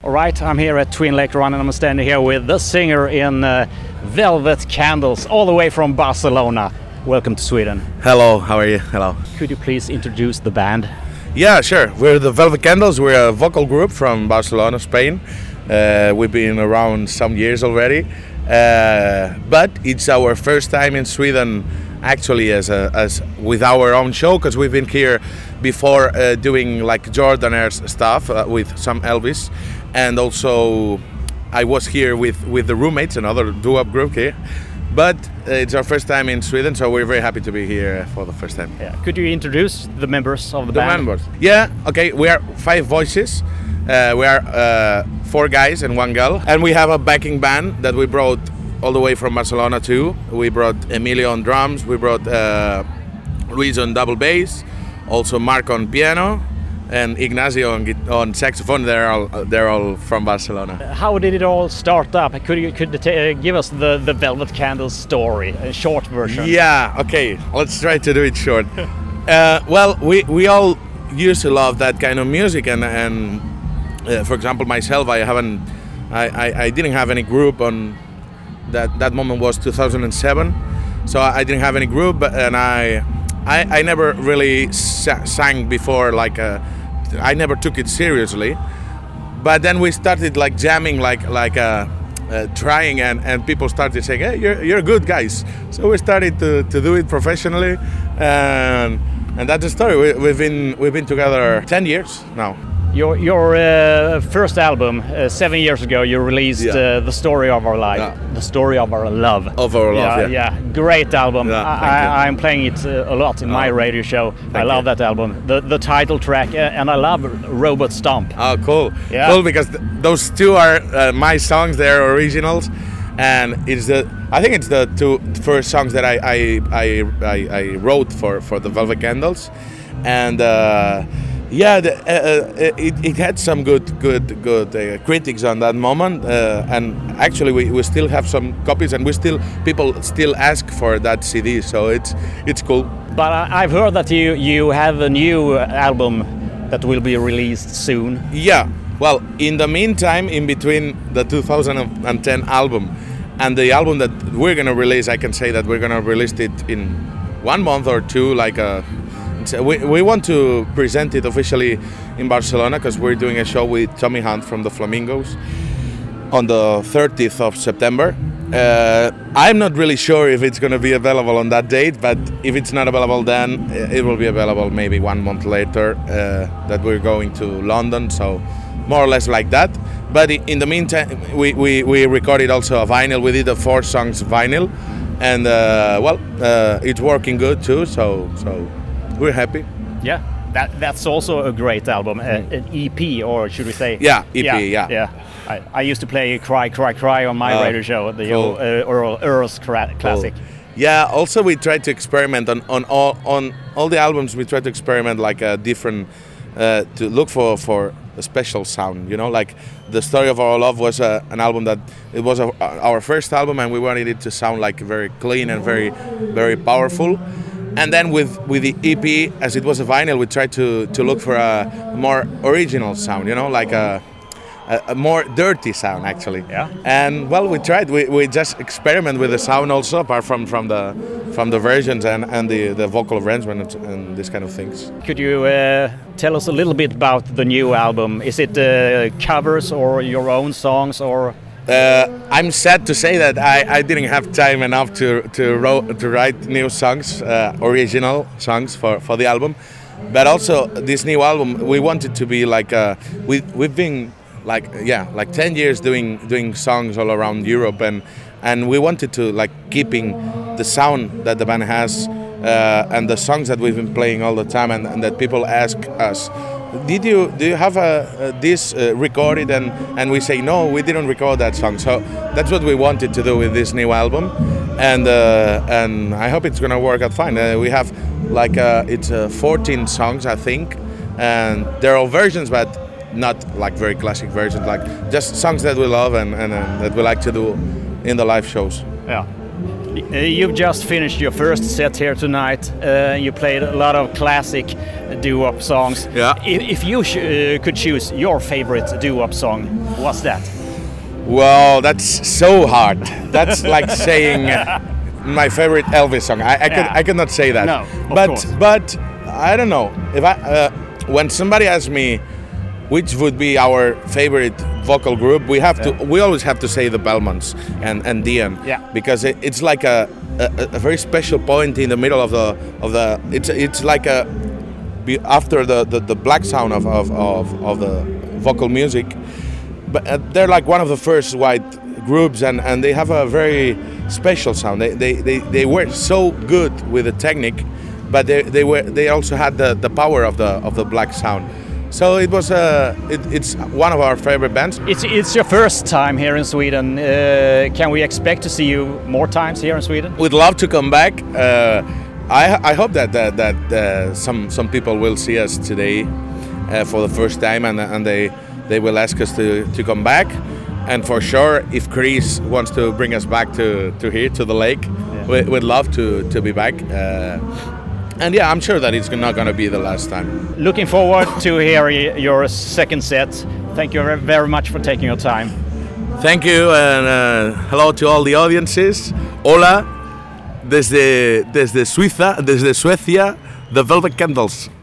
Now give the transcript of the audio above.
All right, I'm here at Twin Lake Run and I'm standing here with the singer in Velvet Candles, all the way from Barcelona. Welcome to Sweden. Hello, how are you? Hello. Could you please introduce the band? Yeah, sure. We're the Velvet Candles. We're a vocal group from Barcelona, Spain. We've been around some years already, but it's our first time in Sweden, actually, as with our own show, because we've been here before doing like Jordanair's stuff with some Elvis, and also I was here with the Roommates, another doo-wop group here. But it's our first time in Sweden, so we're very happy to be here for the first time. Yeah. Could you introduce the members of the band? Members. Yeah, okay, we are 5 voices. We are 4 guys and 1 girl. And we have a backing band that we brought all the way from Barcelona too. We brought Emilio on drums, we brought Luis on double bass, also Mark on piano, and Ignacio on saxophone. They're all from Barcelona. How did it all start up? Could you give us the Velvet Candles story, a short version? Yeah, okay, let's try to do it short. Well, we all used to love that kind of music, and for example, myself, I didn't have any group on that moment. Was 2007, so I didn't have any group, and I never really sang before, like I never took it seriously. But then we started like jamming, trying, and people started saying, "Hey, you're good guys." So we started to do it professionally, and that's the story. We've been together 10 years now. Your first album, 7 years ago, you released The Story of Our Life, The Story of Our Love. Of Our Love, yeah. Great album. Yeah, I'm playing it a lot in my radio show. I love that album. The title track, and I love Robot Stomp. Oh, cool. Yeah. Cool, because those 2 are my songs. They're originals, and I think it's the 2 first songs that I wrote for the Velvet Candles, and. Yeah, it had some good critics on that moment, and actually we still have some copies, and people still ask for that CD, so it's cool. But I've heard that you have a new album that will be released soon. Yeah, well, in the meantime, in between the 2010 album and the album that we're gonna release, I can say that we're gonna release it in 1 month or 2, we want to present it officially in Barcelona, because we're doing a show with Tommy Hunt from the Flamingos on the 30th of September. I'm not really sure if it's going to be available on that date, but if it's not available then, it will be available maybe 1 month later, that we're going to London, so more or less like that. But in the meantime, we recorded also a vinyl. We did a 4 songs vinyl, and it's working good too, so we're happy. Yeah, that's also a great album, an EP, or should we say? Yeah, EP, yeah. I used to play Cry, Cry, Cry on my radio show, the cool. Earl's classic. Cool. Yeah, also we tried to experiment on all the albums. We tried to experiment like a different, to look for a special sound, like The Story of Our Love was an album that it was our first album, and we wanted it to sound like very clean and very, very powerful. And then with the EP, as it was a vinyl, we tried to look for a more original sound, like a more dirty sound, actually. Yeah. And well, we tried. We just experiment with the sound also, apart from the versions and the vocal arrangement and this kind of things. Could you tell us a little bit about the new album? Is it covers or your own songs, or? I'm sad to say that I didn't have time enough to write new songs, original songs for the album. But also this new album, we wanted to be like we've been like 10 years doing songs all around Europe, and we wanted to keeping the sound that the band has, and the songs that we've been playing all the time, and that people ask us, do you have this recorded, and we say no, we didn't record that song. So that's what we wanted to do with this new album, and I hope it's gonna work out fine. We have it's 14 songs, I think, and they're all versions, but not like very classic versions, just songs that we love and that we like to do in the live shows. Yeah. You've just finished your first set here tonight. You played a lot of classic doo-wop songs. Yeah. If you could choose your favorite doo-wop song, what's that? Well, that's so hard. That's like saying my favorite Elvis song. I cannot say that. No, but I don't know. If when somebody asks me which would be our favorite vocal group, we always have to say the Belmonts and Dion. Yeah. Because it's like a very special point in the middle of the it's like after the black sound of the vocal music. But they're like one of the first white groups, and they have a very special sound. They were so good with the technique, but they also had the power of the black sound. So it was it's one of our favorite bands. It's your first time here in Sweden. Can we expect to see you more times here in Sweden? We'd love to come back. I hope that some people will see us today for the first time, and they will ask us to come back. And for sure, if Chris wants to bring us back to here, to the lake, we'd love to be back. And yeah, I'm sure that it's not going to be the last time. Looking forward to hear your second set. Thank you very much for taking your time. Thank you, and hello to all the audiences. Hola, desde Suecia, the Velvet Candles.